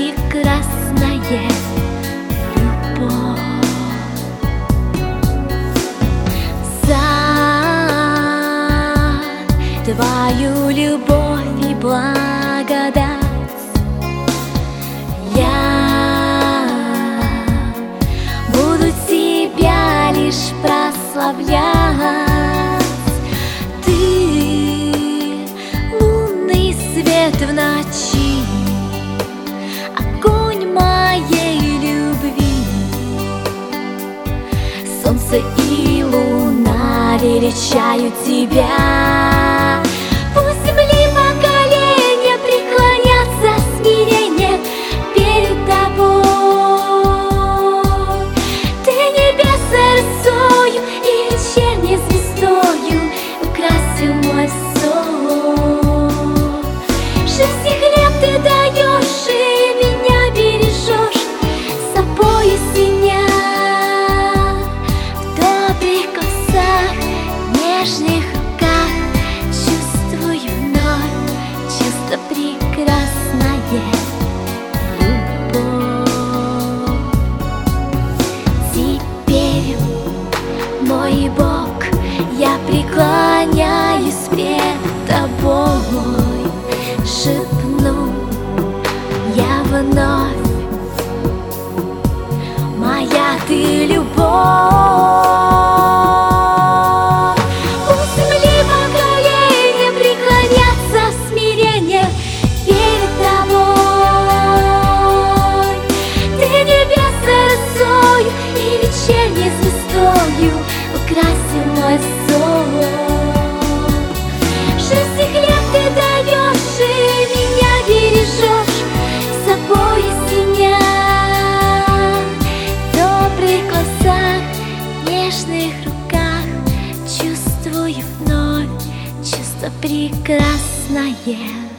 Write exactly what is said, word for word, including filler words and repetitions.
прекрасная любовь. За твою любовь и благодать я буду тебя лишь прославлять. Ты — лунный свет в ночи, огонь моей любви. Солнце и луна величают тебя. Пусть земли поколения преклонятся в смирении перед тобой. Ты небеса росою и вечерней звездою украсил мой сон. Жизнь и хлеб ты даешь, и меня бережешь, собой осеня. В добрых косах, нежных руках чувствую вновь чувство прекрасное любовь. Теперь, мой Бог, я преклоняюсь пред тобой, шепну я вновь: моя ты любовь. Пусть земли поколения преклонятся в смирении перед тобой. Ты небеса росою и вечерней звездою украсил мой сон. Жизнь и хлеб ты даешь, и меня бережешь, собой осеня. В добрых глазах, нежных руках чувствую вновь чувство прекрасное